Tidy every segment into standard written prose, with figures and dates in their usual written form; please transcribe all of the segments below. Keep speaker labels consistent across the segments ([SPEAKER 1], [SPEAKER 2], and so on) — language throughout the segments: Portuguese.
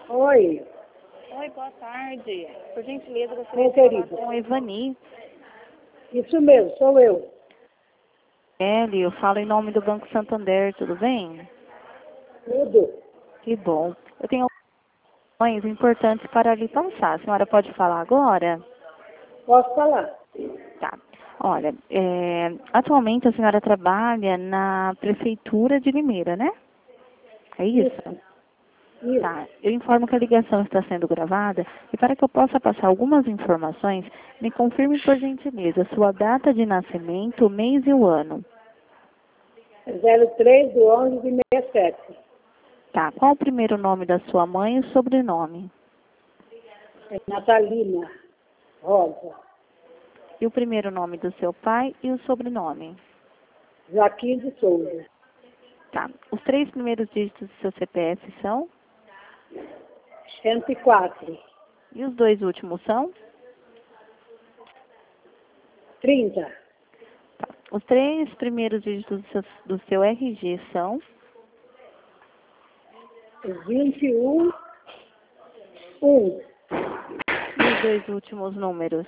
[SPEAKER 1] Oi,
[SPEAKER 2] Oi, boa tarde. Por gentileza,
[SPEAKER 1] Oi,
[SPEAKER 2] gostaria de falar
[SPEAKER 1] querida.
[SPEAKER 2] com a Evani.
[SPEAKER 1] Isso mesmo, sou eu.
[SPEAKER 2] Eli, eu falo em nome do Banco Santander, tudo bem?
[SPEAKER 1] Tudo.
[SPEAKER 2] Que bom. Eu tenho informações importantes para lhe passar. A senhora pode falar agora?
[SPEAKER 1] Posso falar?
[SPEAKER 2] Tá. Olha, atualmente a senhora trabalha na Prefeitura de Limeira, né? É isso?
[SPEAKER 1] Isso.
[SPEAKER 2] Tá. Eu informo que a ligação está sendo gravada e para que eu possa passar algumas informações, me confirme por gentileza sua data de nascimento, o mês e o ano.
[SPEAKER 1] 03/11/67.
[SPEAKER 2] Tá. Qual o primeiro nome da sua mãe e o sobrenome?
[SPEAKER 1] É Natalina Rosa.
[SPEAKER 2] E o primeiro nome do seu pai e o sobrenome?
[SPEAKER 1] Joaquim de Souza.
[SPEAKER 2] Tá. Os 3 primeiros dígitos do seu CPF são?
[SPEAKER 1] 104.
[SPEAKER 2] E os 2 últimos são?
[SPEAKER 1] 30.
[SPEAKER 2] Tá. Os 3 primeiros dígitos do seu RG são?
[SPEAKER 1] 21. 1.
[SPEAKER 2] E os 2 últimos números?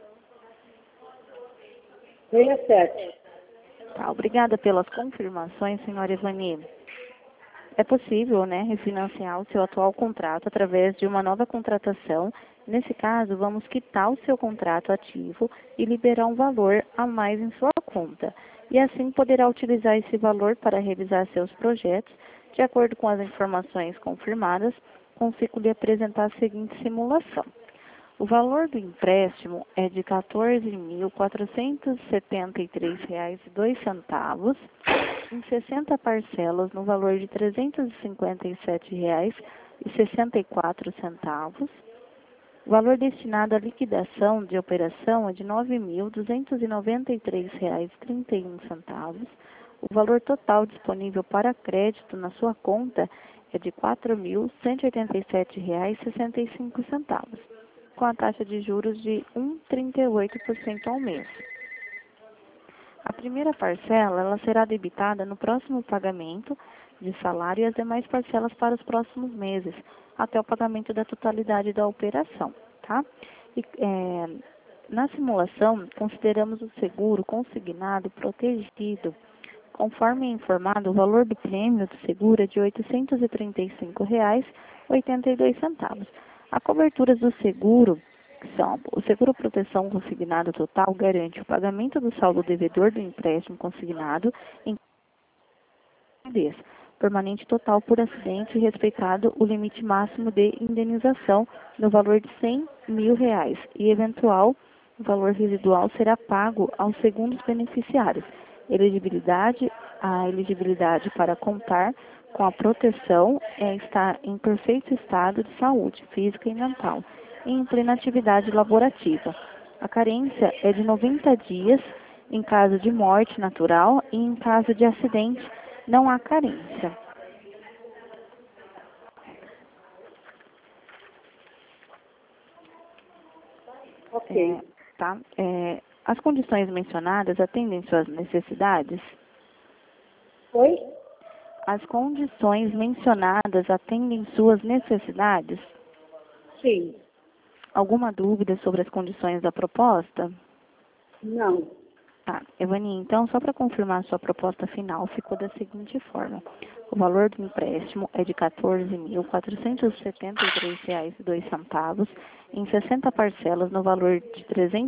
[SPEAKER 1] 67.
[SPEAKER 2] Tá. Obrigada pelas confirmações, senhora Evani. É possível, né, refinanciar o seu atual contrato através de uma nova contratação. Nesse caso, vamos quitar o seu contrato ativo e liberar um valor a mais em sua conta. E assim poderá utilizar esse valor para realizar seus projetos. De acordo com as informações confirmadas, consigo lhe apresentar a seguinte simulação. O valor do empréstimo é de R$ 14.473,02, em 60 parcelas no valor de R$ 357,64. O valor destinado à liquidação de operação é de R$ 9.293,31. O valor total disponível para crédito na sua conta é de R$ 4.187,65, com a taxa de juros de 1,38% ao mês. A primeira parcela ela será debitada no próximo pagamento de salário e as demais parcelas para os próximos meses, até o pagamento da totalidade da operação, tá? E, na simulação, consideramos o seguro consignado e protegido. Conforme é informado, o valor do prêmio do seguro é de R$ 835,82. A cobertura do seguro são: o seguro proteção consignado total garante o pagamento do saldo devedor do empréstimo consignado em vez permanente total por acidente, respeitado o limite máximo de indenização no valor de R$ 100.000 e eventual valor residual será pago aos segundos beneficiários. A elegibilidade para contar com a proteção está em perfeito estado de saúde física e mental e em plena atividade laborativa. A carência é de 90 dias em caso de morte natural e em caso de acidente não há carência.
[SPEAKER 1] Ok.
[SPEAKER 2] Tá? As condições mencionadas atendem suas necessidades?
[SPEAKER 1] Oi?
[SPEAKER 2] As condições mencionadas atendem suas necessidades?
[SPEAKER 1] Sim.
[SPEAKER 2] Alguma dúvida sobre as condições da proposta?
[SPEAKER 1] Não.
[SPEAKER 2] Tá, Evani, então, só para confirmar sua proposta final, ficou da seguinte forma. O valor do empréstimo é de R$ 14.473,02, em 60 parcelas no valor de R$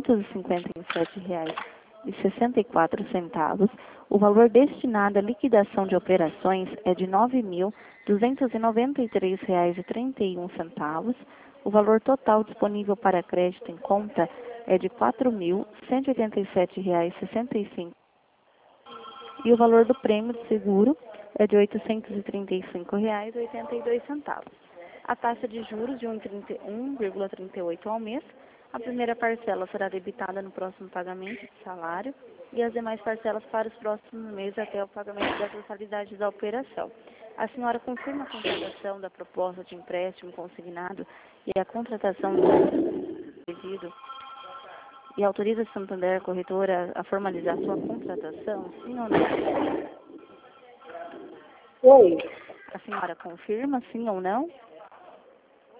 [SPEAKER 2] 357,64. O valor destinado à liquidação de operações é de R$ 9.293,31. O valor total disponível para crédito em conta é de R$ 4.187,65 e o valor do prêmio de seguro é de R$ 835,82. A taxa de juros de 1,38 ao mês. A primeira parcela será debitada no próximo pagamento de salário e as demais parcelas para os próximos meses até o pagamento da totalidade da operação. A senhora confirma a contratação da proposta de empréstimo consignado e a contratação do pedido e autoriza a Santander Corretora a formalizar sua contratação, sim ou não?
[SPEAKER 1] Oi?
[SPEAKER 2] A senhora confirma, sim ou não?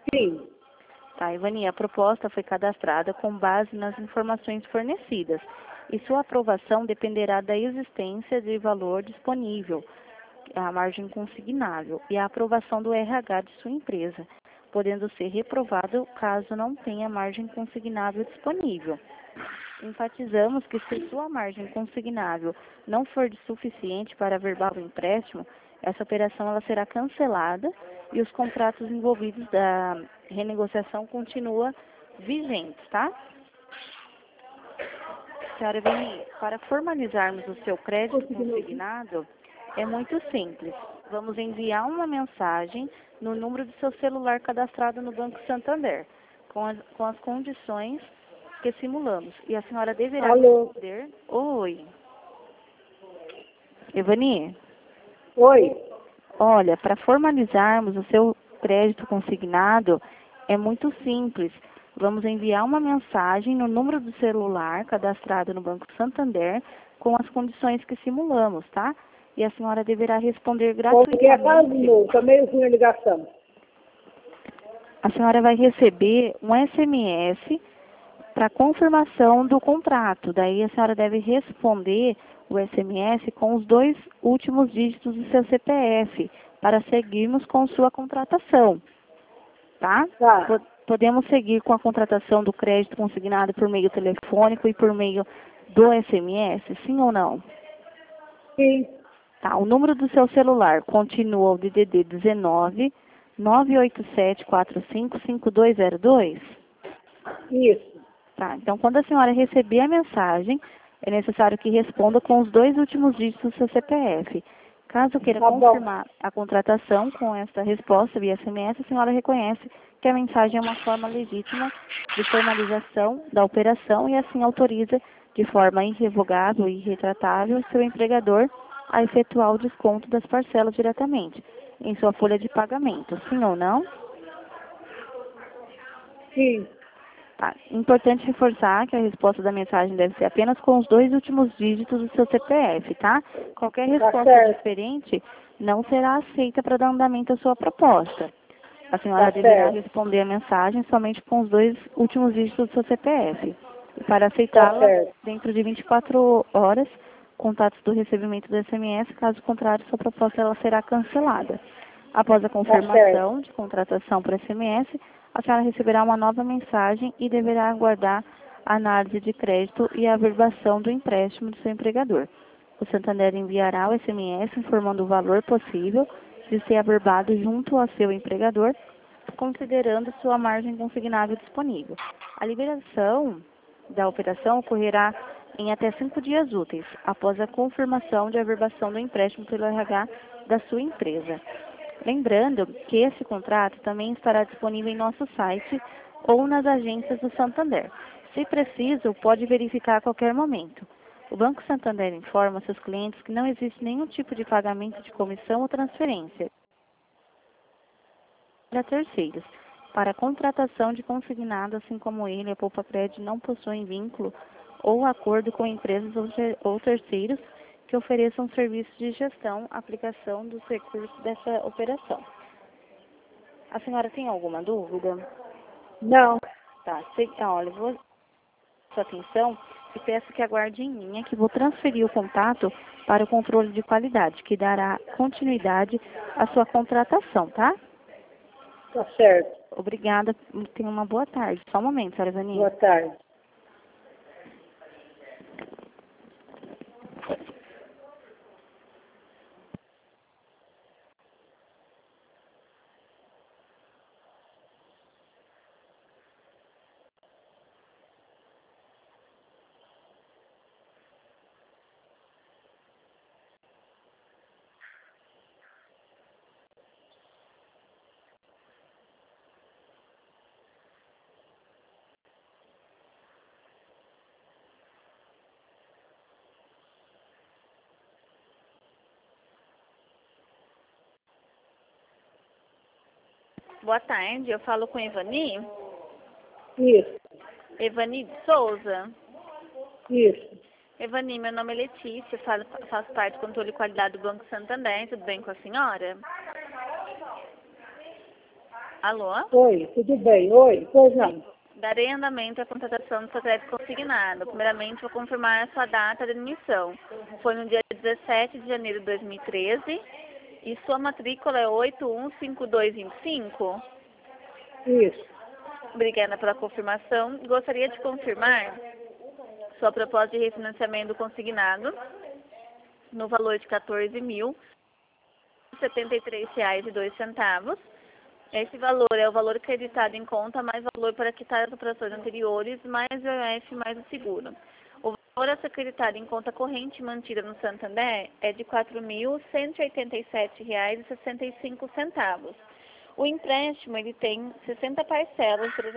[SPEAKER 1] Sim.
[SPEAKER 2] Tá, Ivani, a proposta foi cadastrada com base nas informações fornecidas e sua aprovação dependerá da existência de valor disponível, a margem consignável, e a aprovação do RH de sua empresa, podendo ser reprovado caso não tenha margem consignável disponível. Enfatizamos que se sua margem consignável não for suficiente para averbar o empréstimo, essa operação ela será cancelada e os contratos envolvidos da renegociação continuam vigentes, tá? Senhora Eveni, para formalizarmos o seu crédito consignado, é muito simples. Vamos enviar uma mensagem no número do seu celular cadastrado no Banco Santander, com as condições que simulamos. E a senhora deverá responder... Oi. Evani?
[SPEAKER 1] Oi.
[SPEAKER 2] Olha, para formalizarmos o seu crédito consignado, é muito simples. Vamos enviar uma mensagem no número do celular cadastrado no Banco Santander com as condições que simulamos, tá? E a senhora deverá responder gratuitamente.
[SPEAKER 1] Tá meio ruim a ligação.
[SPEAKER 2] A senhora vai receber um SMS para confirmação do contrato. Daí a senhora deve responder o SMS com os 2 últimos dígitos do seu CPF para seguirmos com sua contratação, tá?
[SPEAKER 1] Tá.
[SPEAKER 2] Podemos seguir com a contratação do crédito consignado por meio telefônico e por meio do SMS, sim ou não?
[SPEAKER 1] Sim.
[SPEAKER 2] Tá, o número do seu celular continua o DDD 19 987455202?
[SPEAKER 1] Isso.
[SPEAKER 2] Tá, então quando a senhora receber a mensagem, é necessário que responda com os 2 últimos dígitos do seu CPF. Caso queira confirmar a contratação com essa resposta via SMS, a senhora reconhece que a mensagem é uma forma legítima de formalização da operação e assim autoriza de forma irrevogável e irretratável seu empregador a efetuar o desconto das parcelas diretamente em sua folha de pagamento, sim ou não?
[SPEAKER 1] Sim.
[SPEAKER 2] Tá. Importante reforçar que a resposta da mensagem deve ser apenas com os 2 últimos dígitos do seu CPF, tá? Qualquer resposta diferente não será aceita para dar andamento à sua proposta. A senhora deverá responder a mensagem somente com os 2 últimos dígitos do seu CPF. E para aceitá-la, dentro de 24 horas, contatos do recebimento do SMS, caso contrário, sua proposta ela será cancelada. Após a confirmação de contratação por SMS, a senhora receberá uma nova mensagem e deverá aguardar a análise de crédito e a averbação do empréstimo do seu empregador. O Santander enviará o SMS informando o valor possível de ser averbado junto ao seu empregador, considerando sua margem consignável disponível. A liberação da operação ocorrerá em até 5 dias úteis, após a confirmação de averbação do empréstimo pelo RH da sua empresa. Lembrando que esse contrato também estará disponível em nosso site ou nas agências do Santander. Se preciso, pode verificar a qualquer momento. O Banco Santander informa seus clientes que não existe nenhum tipo de pagamento de comissão ou transferência para terceiros. Para a contratação de consignado, assim como ele, a Poupa Crédito não possui vínculo ou acordo com empresas ou terceiros que ofereçam serviços de gestão, aplicação dos recursos dessa operação. A senhora tem alguma dúvida?
[SPEAKER 1] Não.
[SPEAKER 2] Tá, olha, vou sua atenção e peço que aguarde em linha que vou transferir o contato para o controle de qualidade, que dará continuidade à sua contratação, tá?
[SPEAKER 1] Tá certo.
[SPEAKER 2] Obrigada, tenha uma boa tarde. Só um momento, senhora Vaninha.
[SPEAKER 1] Boa tarde.
[SPEAKER 2] Boa tarde, eu falo com Evani.
[SPEAKER 1] Isso.
[SPEAKER 2] Evani de Souza.
[SPEAKER 1] Isso.
[SPEAKER 2] Evani, meu nome é Letícia, faço parte do controle de qualidade do Banco Santander. Tudo bem com a senhora? Alô?
[SPEAKER 1] Oi, tudo bem? Oi, pois não.
[SPEAKER 2] Darei andamento à contratação do seu crédito consignado. Primeiramente, vou confirmar a sua data de emissão. Foi no dia 17 de janeiro de 2013 e sua matrícula é 815225.
[SPEAKER 1] Isso.
[SPEAKER 2] Obrigada pela confirmação. Gostaria de confirmar sua proposta de refinanciamento consignado no valor de R$ 14.073,02. Esse valor é o valor acreditado em conta, mais valor para quitar as operações anteriores, mais o IOF, mais o seguro. O valor a ser acreditado em conta corrente mantida no Santander é de R$ 4.187,65. O empréstimo ele tem 60 parcelas, R$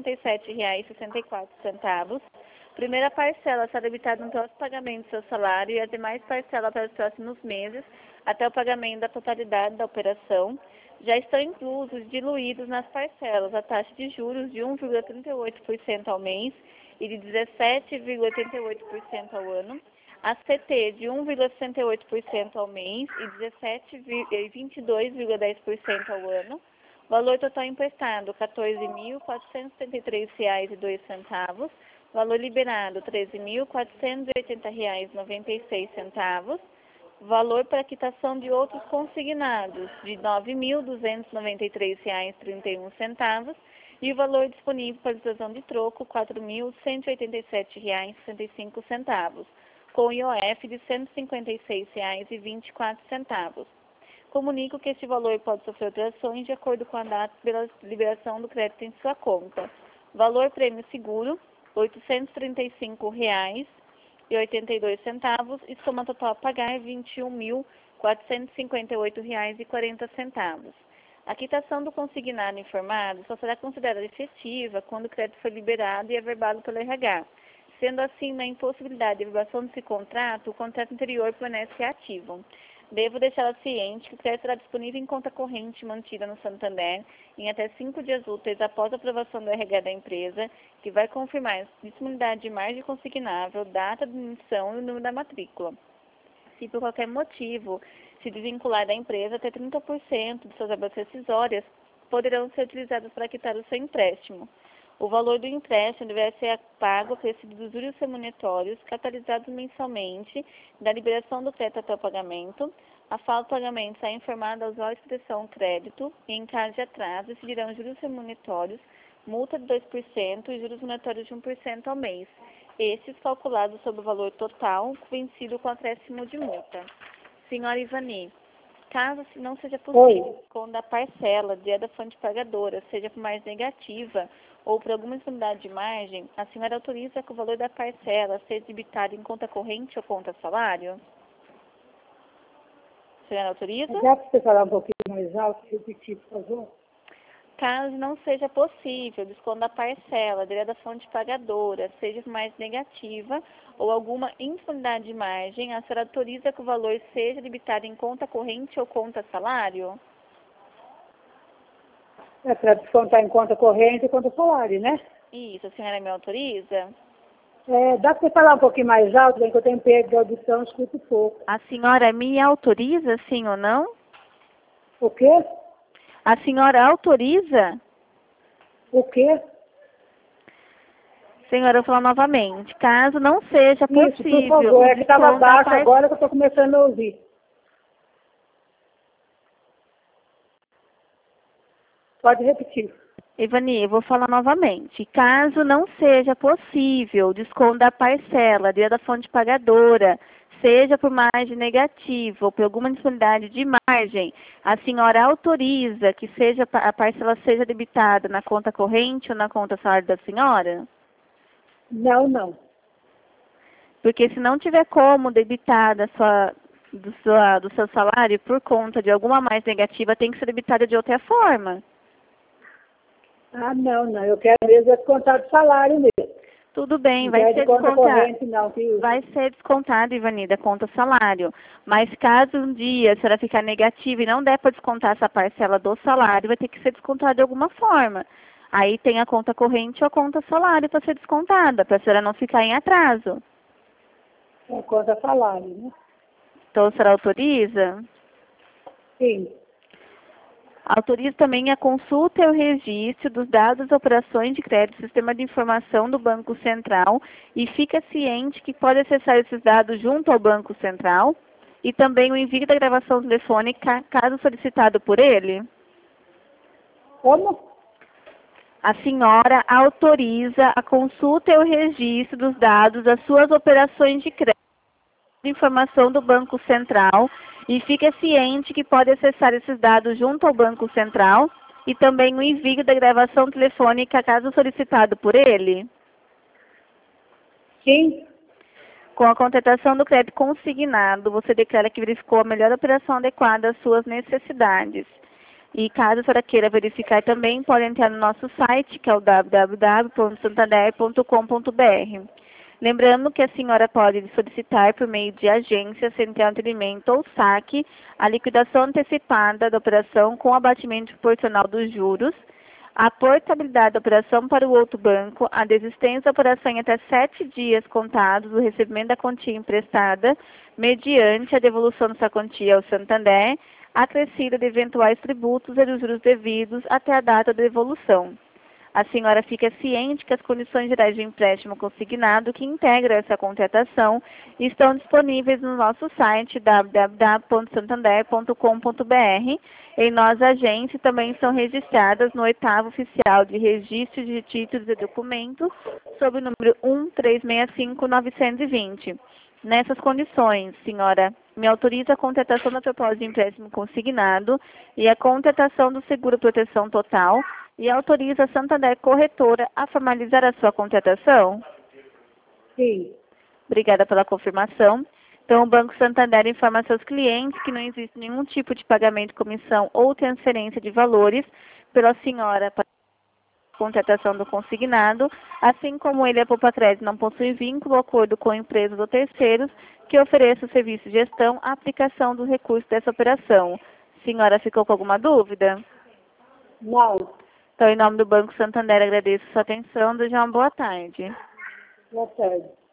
[SPEAKER 2] 357,64. Primeira parcela será debitada no próximo pagamento do seu salário e as demais parcelas para os próximos meses, até o pagamento da totalidade da operação. Já estão inclusos, diluídos nas parcelas, a taxa de juros de 1,38% ao mês e de 17,88% ao ano, a CT de 1,68% ao mês e 22,10% ao ano, valor total emprestado R$ 14.473,02, valor liberado R$ 13.480,96, valor para quitação de outros consignados de R$ 9.293,31 e o valor disponível para utilização de troco R$ 4.187,65, com IOF de R$ 156,24. Comunico que este valor pode sofrer alterações de acordo com a data pela liberação do crédito em sua conta. Valor prêmio seguro R$ 835,82 e soma total a pagar R$ 21.458,40. A quitação do consignado informado só será considerada efetiva quando o crédito for liberado e averbado pelo RH. Sendo assim, na impossibilidade de averbação desse contrato, o contrato anterior permanece ativo. Devo deixá-la ciente que o crédito será disponível em conta corrente mantida no Santander em até 5 dias úteis após a aprovação do RH da empresa, que vai confirmar a disponibilidade de margem consignável, data de emissão e o número da matrícula. Se por qualquer motivo se desvincular da empresa, até 30% de suas verbas rescisórias poderão ser utilizadas para quitar o seu empréstimo. O valor do empréstimo deverá ser pago acrescido dos juros remuneratórios, capitalizados mensalmente, da liberação do crédito até o pagamento. A falta do pagamento será informada aos órgãos de proteção ao crédito e, em caso de atraso, incidirão juros remuneratórios, multa de 2% e juros remuneratórios de 1% ao mês. Estes calculados sobre o valor total, vencido com acréscimo de multa. Senhora Ivani, caso não seja possível, quando a parcela dia da fonte pagadora seja por mais negativa ou por alguma disponibilidade de margem, a senhora autoriza que o valor da parcela seja debitado em conta corrente ou conta salário? A senhora autoriza?
[SPEAKER 1] Dá para você falar um pouquinho mais alto, repetir, por favor?
[SPEAKER 2] Caso não seja possível, quando a parcela da fonte pagadora seja mais negativa ou alguma indisponibilidade de margem, a senhora autoriza que o valor seja debitado em conta corrente ou conta salário?
[SPEAKER 1] É para descontar em conta corrente e conta salário, né?
[SPEAKER 2] Isso, a senhora me autoriza?
[SPEAKER 1] Dá para você falar um pouquinho mais alto, bem que eu tenho perda de audição, escuto pouco.
[SPEAKER 2] A senhora me autoriza, sim ou não?
[SPEAKER 1] O quê?
[SPEAKER 2] A senhora autoriza?
[SPEAKER 1] O quê?
[SPEAKER 2] Senhora, eu vou falar novamente. Caso não seja possível...
[SPEAKER 1] Isso, por favor, é que estava baixo
[SPEAKER 2] par...
[SPEAKER 1] agora que eu estou começando a ouvir. Pode repetir.
[SPEAKER 2] Ivani, eu vou falar novamente. Caso não seja possível desconto da parcela dia da fonte pagadora, seja por margem negativa ou por alguma disponibilidade de margem, a senhora autoriza que a parcela seja debitada na conta corrente ou na conta salário da senhora?
[SPEAKER 1] Não, não.
[SPEAKER 2] Porque se não tiver como debitar do seu salário por conta de alguma mais negativa, tem que ser debitada de outra forma.
[SPEAKER 1] Ah, não. Eu quero mesmo descontar do salário mesmo.
[SPEAKER 2] Tudo bem,
[SPEAKER 1] Não
[SPEAKER 2] vai
[SPEAKER 1] quero
[SPEAKER 2] ser
[SPEAKER 1] de conta
[SPEAKER 2] descontado.
[SPEAKER 1] corrente, não.
[SPEAKER 2] Vai ser descontado, Ivani, da conta salário. Mas caso um dia a senhora ficar negativa e não der para descontar essa parcela do salário, vai ter que ser descontado de alguma forma. Aí tem a conta corrente ou a conta salário para ser descontada, para a senhora não ficar em atraso.
[SPEAKER 1] É conta salário, né?
[SPEAKER 2] Então a senhora autoriza?
[SPEAKER 1] Sim.
[SPEAKER 2] Autoriza também a consulta e o registro dos dados das operações de crédito do Sistema de Informação do Banco Central e fica ciente que pode acessar esses dados junto ao Banco Central e também o envio da gravação telefônica, caso solicitado por ele.
[SPEAKER 1] Como?
[SPEAKER 2] A senhora autoriza a consulta e o registro dos dados das suas operações de crédito de informação do Banco Central e fica ciente que pode acessar esses dados junto ao Banco Central e também o envio da gravação telefônica, caso solicitado por ele?
[SPEAKER 1] Sim.
[SPEAKER 2] Com a contratação do crédito consignado, você declara que verificou a melhor operação adequada às suas necessidades. E caso a senhora queira verificar também, pode entrar no nosso site, que é o www.santander.com.br. Lembrando que a senhora pode solicitar por meio de agência, central de atendimento ou saque a liquidação antecipada da operação com abatimento proporcional dos juros, a portabilidade da operação para o outro banco, a desistência da operação em até 7 dias contados do recebimento da quantia emprestada, mediante a devolução dessa quantia ao Santander, acrescida de eventuais tributos e dos juros devidos até a data da devolução. A senhora fica ciente que as condições gerais de empréstimo consignado que integram essa contratação estão disponíveis no nosso site www.santander.com.br. Em nossa agência também são registradas no 8º Oficial de Registro de Títulos e Documentos, sob o número 1365920. Nessas condições, senhora, me autoriza a contratação da proposta de empréstimo consignado e a contratação do seguro proteção total e autoriza a Santander Corretora a formalizar a sua contratação?
[SPEAKER 1] Sim.
[SPEAKER 2] Obrigada pela confirmação. Então, o Banco Santander informa a seus clientes que não existe nenhum tipo de pagamento, comissão ou transferência de valores pela senhora para a contratação do consignado, assim como ele, a Poupa Crédito, não possui vínculo ou acordo com empresas ou terceiros que ofereçam o serviço de gestão, a aplicação do recurso dessa operação. Senhora, ficou com alguma dúvida?
[SPEAKER 1] Não.
[SPEAKER 2] Então, em nome do Banco Santander, agradeço a sua atenção. Desejo uma boa tarde.
[SPEAKER 1] Boa tarde.